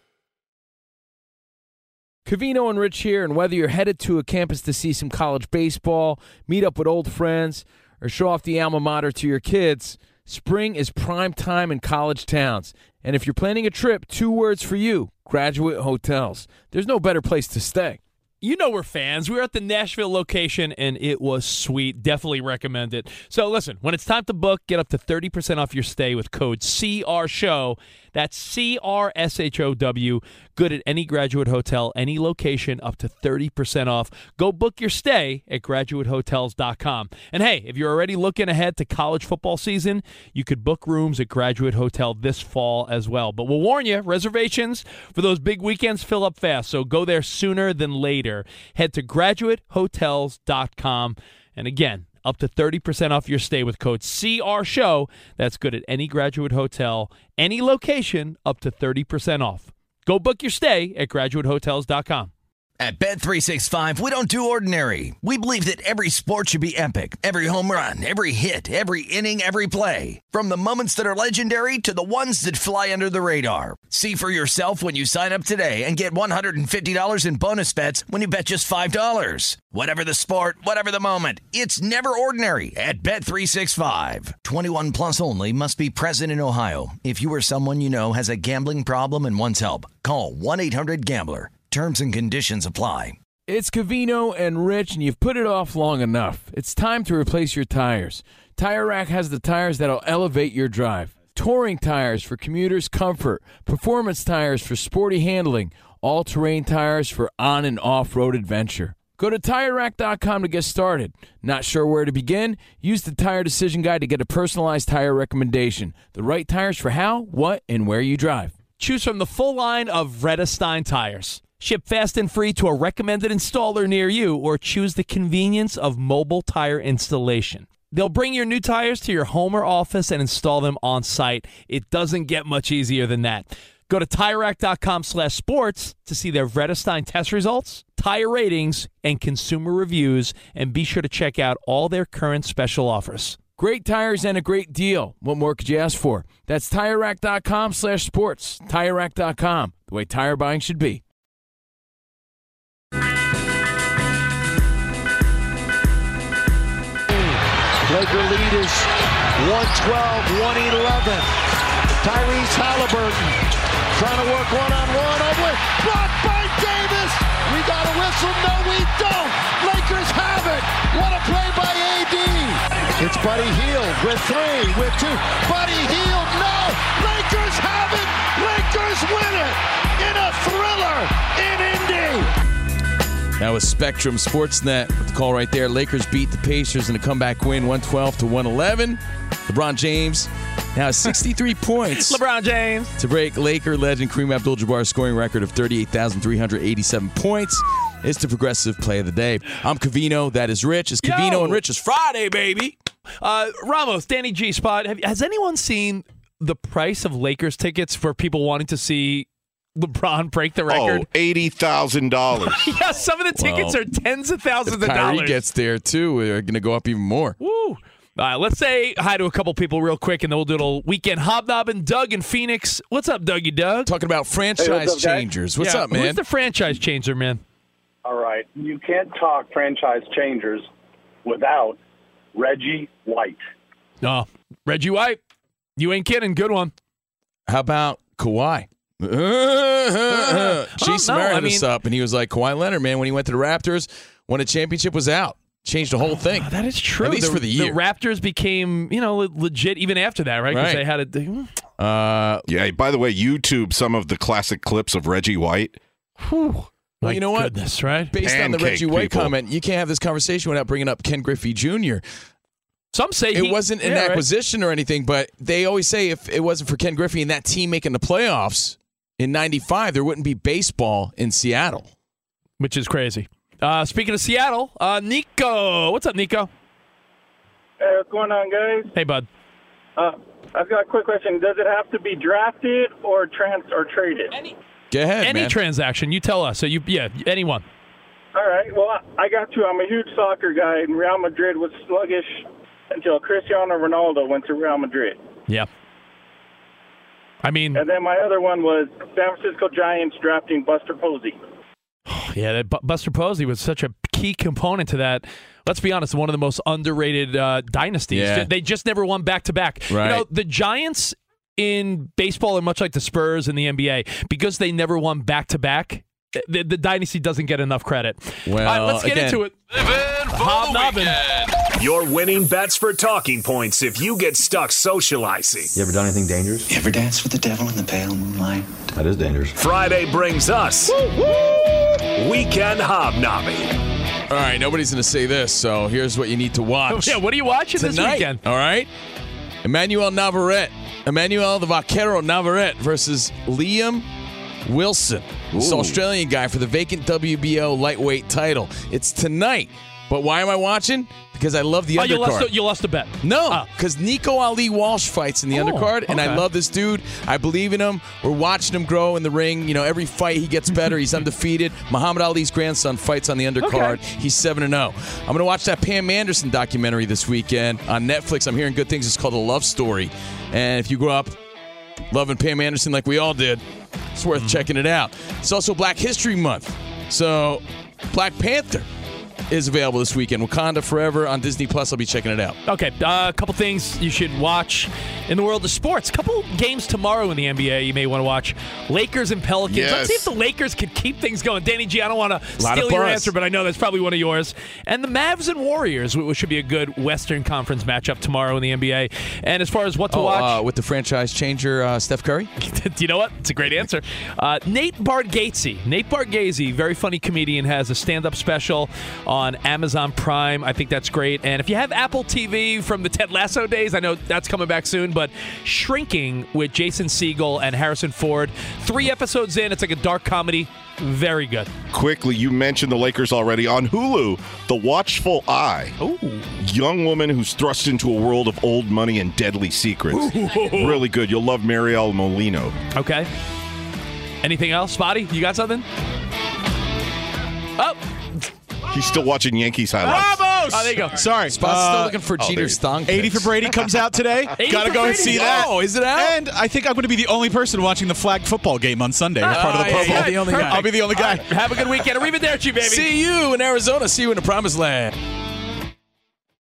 Covino and Rich here, and whether you're headed to a campus to see some college baseball, meet up with old friends, or show off the alma mater to your kids, spring is prime time in college towns. And if you're planning a trip, two words for you: Graduate Hotels. There's no better place to stay. You know we're fans. We were at the Nashville location, and it was sweet. Definitely recommend it. So listen, when it's time to book, get up to thirty percent off your stay with code C R SHOW. That's C R S H O W. Good at any Graduate Hotel, any location, up to thirty percent off. Go book your stay at graduate hotels dot com. And hey, if you're already looking ahead to college football season, you could book rooms at Graduate Hotel this fall as well. But we'll warn you, reservations for those big weekends fill up fast, so go there sooner than later. Head to graduate hotels dot com. And again, up to thirty percent off your stay with code C R SHOW. That's good at any Graduate Hotel, any location, up to thirty percent off. Go book your stay at graduate hotels dot com. At Bet three sixty-five, we don't do ordinary. We believe that every sport should be epic. Every home run, every hit, every inning, every play. From the moments that are legendary to the ones that fly under the radar. See for yourself when you sign up today and get one hundred fifty dollars in bonus bets when you bet just five dollars. Whatever the sport, whatever the moment, it's never ordinary at Bet three sixty-five. twenty-one plus only. Must be present in Ohio. If you or someone you know has a gambling problem and wants help, call one eight hundred gambler. Terms and conditions apply. It's Covino and Rich, and you've put it off long enough. It's time to replace your tires. Tire Rack has the tires that'll elevate your drive. Touring tires for commuters' comfort, performance tires for sporty handling, all-terrain tires for on- and off-road adventure. Go to tire rack dot com to get started. Not sure where to begin? Use the Tire Decision Guide to get a personalized tire recommendation. The right tires for how, what, and where you drive. Choose from the full line of Vredestein tires. Ship fast and free to a recommended installer near you, or choose the convenience of mobile tire installation. They'll bring your new tires to your home or office and install them on site. It doesn't get much easier than that. Go to tire rack dot com slash sports to see their Vredestein test results, tire ratings, and consumer reviews, and be sure to check out all their current special offers. Great tires and a great deal. What more could you ask for? That's tire rack dot com slash sports. tire rack dot com, the way tire buying should be. Laker lead is one twelve, one eleven. Tyrese Halliburton trying to work one-on-one over it. Blocked by Davis. We got a whistle. No, we don't. Lakers have it. What a play by A D. It's Buddy Hield with three, with two. Buddy Hield, no! Lakers have it! Lakers win it in a thriller in Indy! That was Spectrum Sportsnet with the call right there. Lakers beat the Pacers in a comeback win, one twelve to one eleven. LeBron James now has sixty-three points. LeBron James. To break Laker legend Kareem Abdul-Jabbar's scoring record of thirty-eight thousand three hundred eighty-seven points. It's the progressive play of the day. I'm Covino. That is Rich. It's Covino Yo. and Rich. It's Friday, baby. Uh, Ramos, Danny G. Spot. Have, has anyone seen the price of Lakers tickets for people wanting to see LeBron break the record? Oh, eighty thousand dollars. Yeah, some of the tickets Well, are tens of thousands If of Kyrie dollars. gets there, too, we're going to go up even more. Woo. All right, let's say hi to a couple people real quick, and then we'll do a little weekend hobnobbing. Doug in Phoenix. What's up, Dougie Doug? Talking about franchise Hey, what's up, guys? changers. What's Yeah, up, man? Who's the franchise changer, man? All right. You can't talk franchise changers without Reggie White. No, Reggie White. You ain't kidding. Good one. How about Kawhi? Jason no, Merritt I hit us mean- up, and he was like, Kawhi Leonard, man, when he went to the Raptors, when a championship was out, changed the whole thing. That is true. At least the, for the year. Raptors became, you know, legit even after that, right? Because Right. they had a. Uh, yeah, by the way, YouTube some of the classic clips of Reggie White. Whew. Well, My you know what? goodness, right? Based on the Pancake Reggie White people. comment, you can't have this conversation without bringing up Ken Griffey Junior Some say It he- wasn't an yeah, right. acquisition or anything, but they always say if it wasn't for Ken Griffey and that team making the playoffs in ninety-five, there wouldn't be baseball in Seattle. Which is crazy. Uh, speaking of Seattle, uh, Nico. What's up, Nico? Hey, what's going on, guys? Hey, bud. Uh, I've got a quick question. Does it have to be drafted or trans or traded? Go ahead, Any man. transaction, you tell us. So you, yeah, anyone. All right. Well, I got to. I'm a huge soccer guy, and Real Madrid was sluggish until Cristiano Ronaldo went to Real Madrid. Yeah. I mean, And then my other one was San Francisco Giants drafting Buster Posey. yeah, that Bu- Buster Posey was such a key component to that. Let's be honest, one of the most underrated uh, dynasties. Yeah. They just never won back to back. Right. You know, the Giants in baseball are much like the Spurs in the N B A because they never won back to back. The, the dynasty doesn't get enough credit. Well, All right, let's get again- into it. Hobnobbing. Your winning bets for talking points if you get stuck socializing. You ever done anything dangerous? You ever danced with the devil in the pale moonlight? That is dangerous. Friday brings us Weekend Hobnobbing. All right, nobody's going to say this, so here's what you need to watch. Yeah, what are you watching this Tonight, weekend? All right? Emmanuel Navarrete. Emmanuel the Vaquero Navarrete versus Liam Wilson. This Ooh. Australian guy for the vacant W B O lightweight title. It's tonight. But why am I watching? Because I love the Oh, you undercard. lost, a, you lost a bet. No, because Nico Ali Walsh fights in the Oh, undercard, and I okay. love this dude. I believe in him. We're watching him grow in the ring. You know, every fight he gets better. He's undefeated. Muhammad Ali's grandson fights on the undercard. Okay. He's seven and oh. I'm going to watch that Pam Anderson documentary this weekend on Netflix. I'm hearing good things. It's called A Love Story. And if you grew up loving Pam Anderson like we all did, it's worth checking it out. It's also Black History Month. So, Black Panther is available this weekend. Wakanda Forever on Disney Plus. I'll be checking it out. Okay, uh, a couple things you should watch in the world of sports. A couple games tomorrow in the N B A you may want to watch. Lakers and Pelicans. Yes. Let's see if the Lakers could keep things going. Danny G, I don't want to Lot of steal your buzz. answer, but I know that's probably one of yours. And the Mavs and Warriors, which should be a good Western Conference matchup tomorrow in the N B A. And as far as what to Oh, watch, uh, with the franchise changer, uh, Steph Curry? do you know what? It's a great answer. Uh, Nate Bargatze. Nate Bargatze, very funny comedian, has a stand-up special on Amazon Prime. I think that's great. And if you have Apple T V from the Ted Lasso days, I know that's coming back soon, but Shrinking with Jason Segel and Harrison Ford. Three episodes in. It's like a dark comedy. Very good. Quickly, you mentioned the Lakers already. On Hulu, The Watchful Eye. Ooh. Young woman who's thrust into a world of old money and deadly secrets. Ooh. Really good. You'll love Marielle Molino. Okay. Anything else? Spotty, you got something? Oh. He's still watching Yankees highlights. Ramos! Oh, there you go. Sorry. Spot's Uh, still looking for oh, Jeter's thong. eighty for Brady comes out today. eighty Gotta for go and Brady? see that. Oh, is it out? And I think I'm going to be the only person watching the flag football game on Sunday. as part of the Ah, Pro yeah, Bowl. you're the only guy. I'll be the only guy. All right, have a good weekend. Arrivederci, baby. See you in Arizona. See you in the promised land.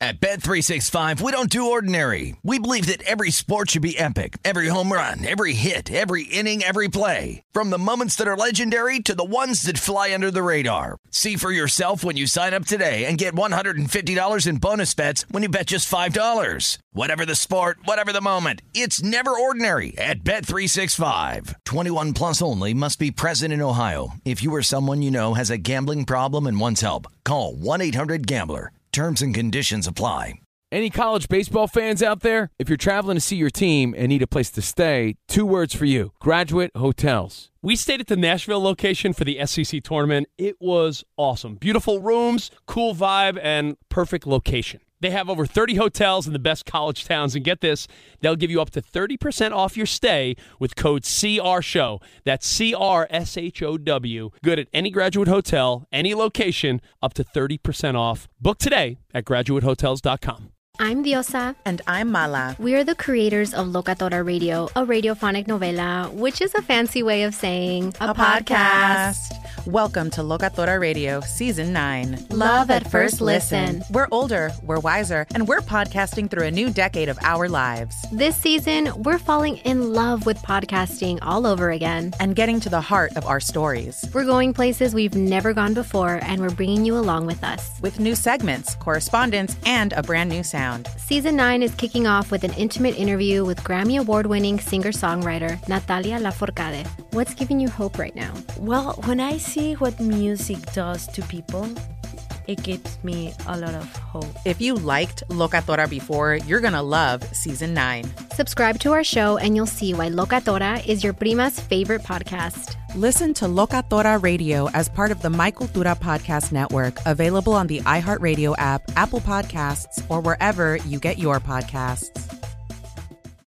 At Bet three sixty-five, we don't do ordinary. We believe that every sport should be epic. Every home run, every hit, every inning, every play. From the moments that are legendary to the ones that fly under the radar. See for yourself when you sign up today and get one hundred fifty dollars in bonus bets when you bet just five dollars. Whatever the sport, whatever the moment, it's never ordinary at Bet three sixty-five. twenty-one plus only. Must be present in Ohio. If you or someone you know has a gambling problem and wants help, call one eight hundred gambler. Terms and conditions apply. Any college baseball fans out there? If you're traveling to see your team and need a place to stay, two words for you: Graduate Hotels. We stayed at the Nashville location for the S E C tournament. It was awesome. Beautiful rooms, cool vibe, and perfect location. They have over thirty hotels in the best college towns, and get this, they'll give you up to thirty percent off your stay with code C R SHOW. That's C R S H O W. Good at any Graduate Hotel, any location, up to thirty percent off. Book today at graduate hotels dot com. I'm Diosa. And I'm Mala. We are the creators of Locatora Radio, a radiophonic novela, which is a fancy way of saying a, a podcast. podcast. Welcome to Locatora Radio, Season nine. Love at first listen. We're older, we're wiser, and we're podcasting through a new decade of our lives. This season, we're falling in love with podcasting all over again. And getting to the heart of our stories. We're going places we've never gone before, and we're bringing you along with us. With new segments, correspondence, and a brand new sound. Season nine is kicking off with an intimate interview with Grammy Award-winning singer-songwriter Natalia Lafourcade. What's giving you hope right now? Well, when I see what music does to people, it gives me a lot of hope. If you liked Locatora before, you're going to love Season nine. Subscribe to our show and you'll see why Locatora is your prima's favorite podcast. Listen to Locatora Radio as part of the My Cultura Podcast Network, available on the iHeartRadio app, Apple Podcasts, or wherever you get your podcasts.